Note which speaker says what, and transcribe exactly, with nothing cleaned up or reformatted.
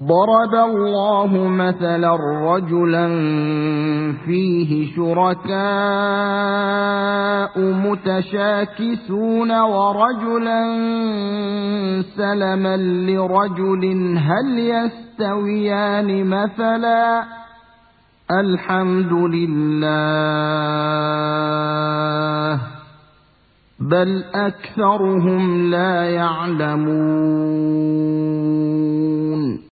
Speaker 1: ضرب الله مثلا رجلا فيه شركاء متشاكسون ورجلا سلما لرجل هل يستويان مثلا الحمد لله بل أكثرهم لا يعلمون